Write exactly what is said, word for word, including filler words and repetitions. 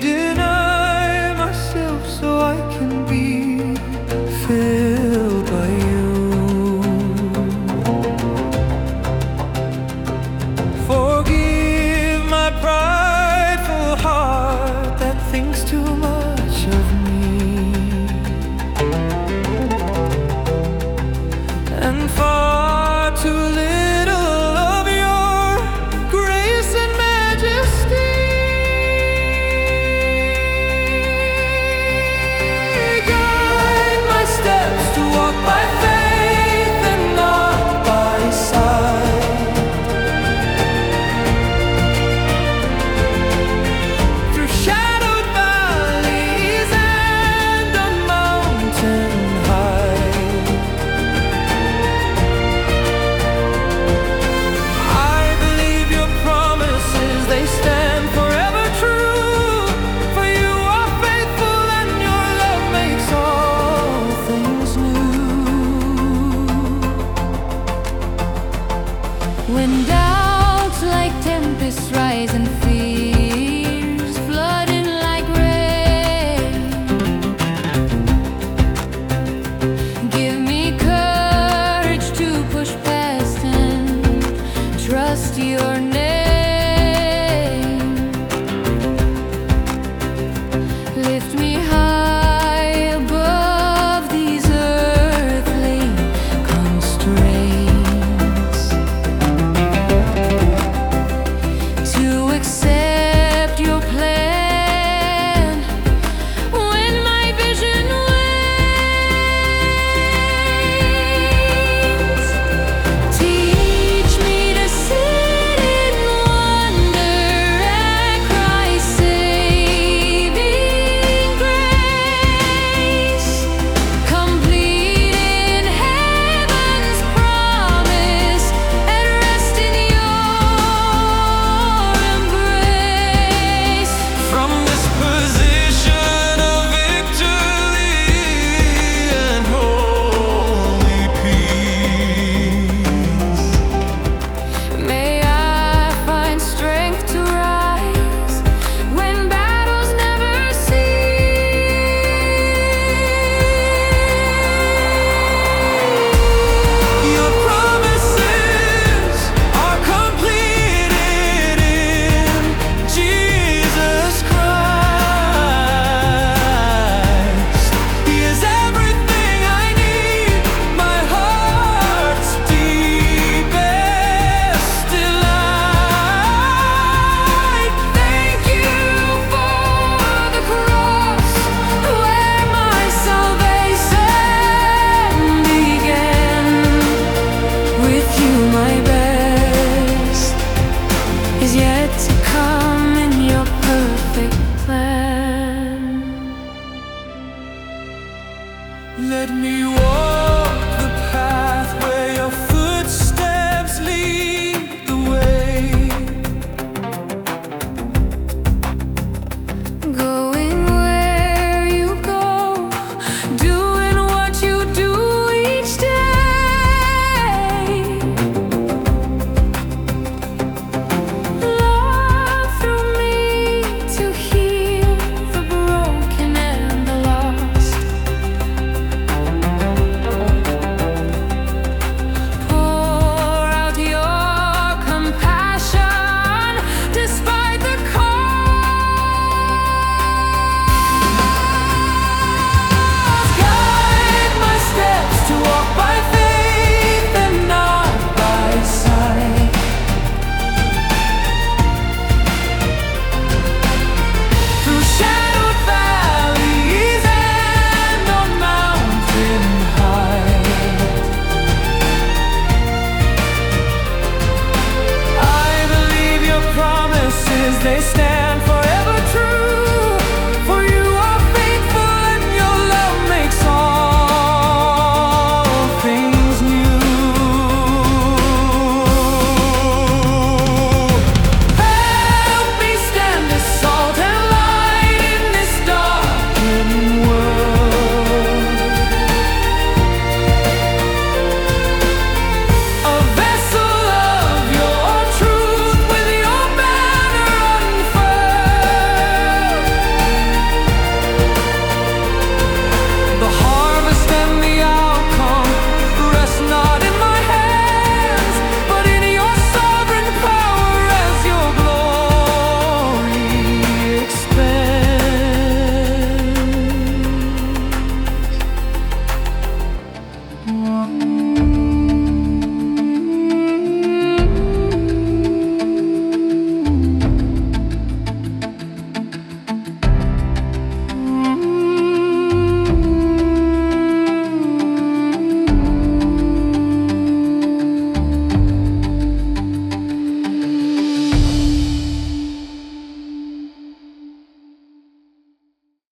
deny myself so I can be filled by you. Forgive my prideful heart that thinks too much of me, and far too little of your grace and majesty. Guide my steps to walk by faith and not by sight, through shadowed valleys and on mountain high. I believe your promises, they stand forever true. For you are faithful and your love makes all things new. When doubts like tempests rise and fears flooding like rain, give me courage to push past and trust your name. Lift me high above these earthly constraints, to accept your plan when my vision wanes. Teach me to sit in wonder at Christ's saving grace, complete in heaven's promise, and rest in your embrace. From this position of victory and holy peace, May I find strength to rise when battles never cease. your promises are completed in Jesus Christ. He is everything I need, my heart's deepest delight. Thank you for the cross, where my salvation began. With you, my best is yet to come in your perfect plan. Let me walk